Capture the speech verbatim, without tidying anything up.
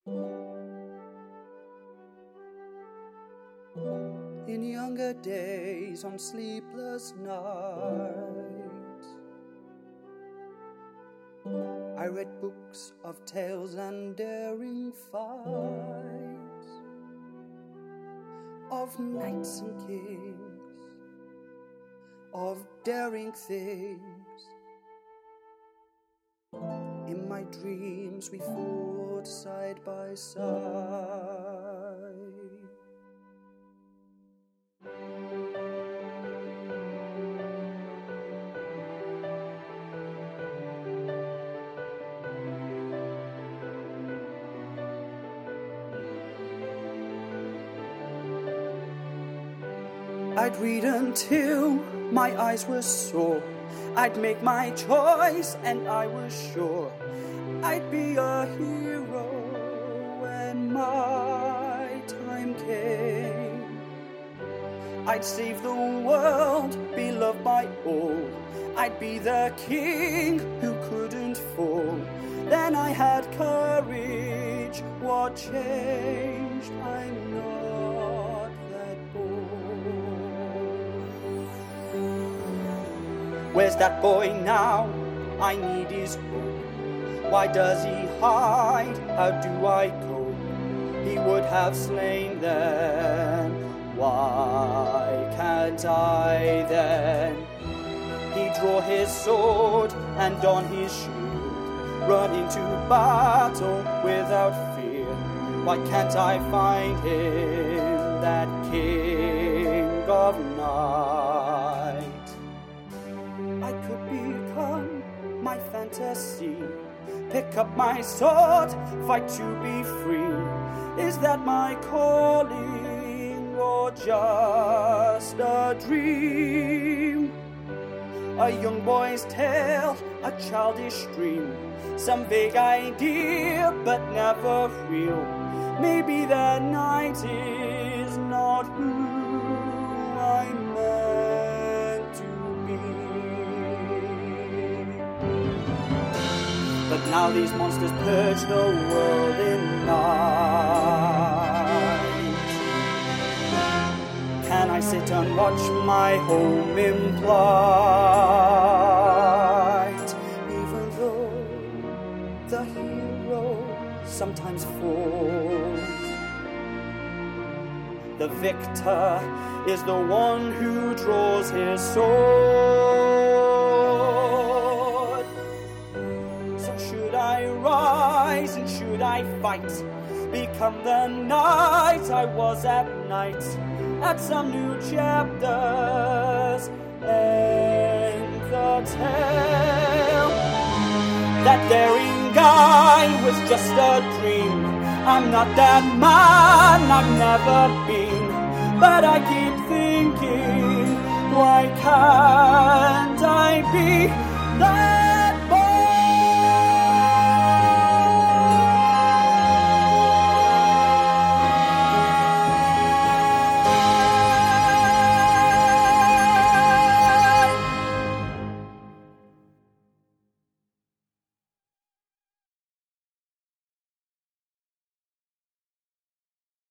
In younger days, on sleepless nights, I read books of tales and daring fights, of knights and kings, of daring things. In my dreams we fought side by side. I'd read until my eyes were sore. I'd make my choice and I was sure I'd be a hero when my time came. I'd save the world, be loved by all. I'd be the king who couldn't fall. Then I had courage. What changed? I'm not that bold. Where's that boy now? I need his hope. Why does he hide? How do I cope? He would have slain them. Why can't I then? He'd draw his sword and on his shield run into battle without fear. Why can't I find him, that king of night? I could become my fantasy, pick up my sword, fight to be free. Is that my calling or just a dream? A young boy's tale, a childish dream, some vague idea but never real. Maybe that night is not who I'm meant to be. But now these monsters purge the world in night. Can I sit and watch my home in plight? Even though the hero sometimes falls, the victor is the one who draws his sword. So should I rise and should I fight, become the knight I was at night? At some new chapters end the tale. That daring guy was just a dream. I'm not that man, I've never been. But I keep thinking, why can't